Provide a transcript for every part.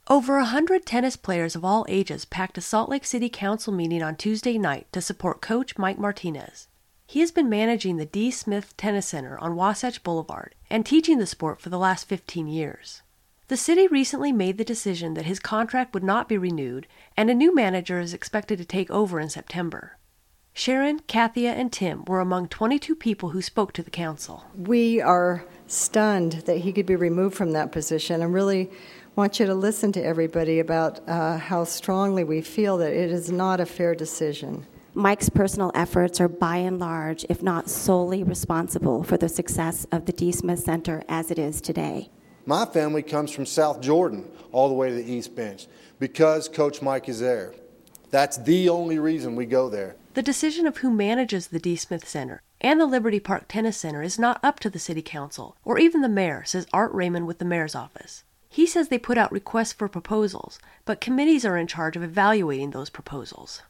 Over 100 tennis players of all ages packed a Salt Lake City Council meeting on Tuesday night to support Coach Mike Martinez. He has been managing the D. Smith Tennis Center on Wasatch Boulevard and teaching the sport for the last 15 years. The city recently made the decision that his contract would not be renewed, and a new manager is expected to take over in September. Sharon, Kathia, and Tim were among 22 people who spoke to the council. We are stunned that he could be removed from that position, and really want you to listen to everybody about how strongly we feel that it is not a fair decision. Mike's personal efforts are by and large, if not solely, responsible for the success of the D. Smith Center as it is today. My family comes from South Jordan all the way to the East Bench because Coach Mike is there. That's the only reason we go there. The decision of who manages the D. Smith Center and the Liberty Park Tennis Center is not up to the city council or even the mayor, says Art Raymond with the mayor's office. He says they put out requests for proposals, but committees are in charge of evaluating those proposals.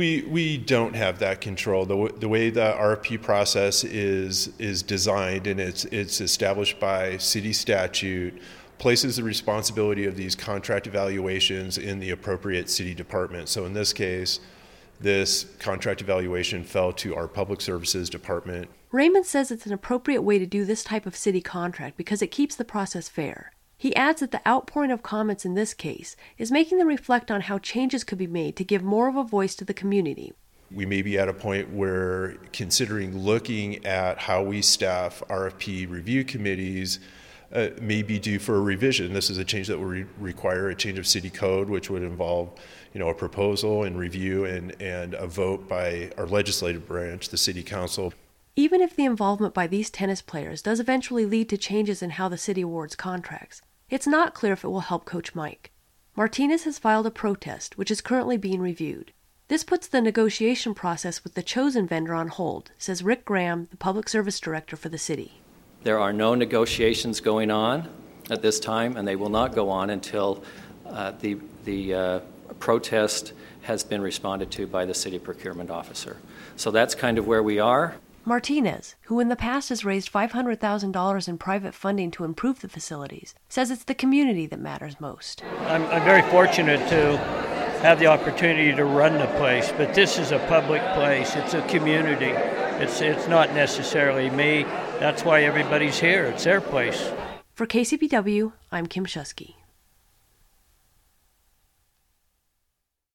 We don't have that control. The way the RFP process is designed, and it's established by city statute, places the responsibility of these contract evaluations in the appropriate city department. So in this case, this contract evaluation fell to our Public Services Department. Raymond says it's an appropriate way to do this type of city contract because it keeps the process fair. He adds that the outpouring of comments in this case is making them reflect on how changes could be made to give more of a voice to the community. We may be at a point where considering looking at how we staff RFP review committees may be due for a revision. This is a change that would require a change of city code, which would involve, a proposal and review and a vote by our legislative branch, the city council. Even if the involvement by these tennis players does eventually lead to changes in how the city awards contracts, it's not clear if it will help Coach Mike. Martinez has filed a protest, which is currently being reviewed. This puts the negotiation process with the chosen vendor on hold, says Rick Graham, the public service director for the city. There are no negotiations going on at this time, and they will not go on until the protest has been responded to by the city procurement officer. So that's kind of where we are. Martinez, who in the past has raised $500,000 in private funding to improve the facilities, says it's the community that matters most. I'm very fortunate to have the opportunity to run the place, but this is a public place. It's a community. It's not necessarily me. That's why everybody's here. It's their place. For KCBW, I'm Kim Shusky.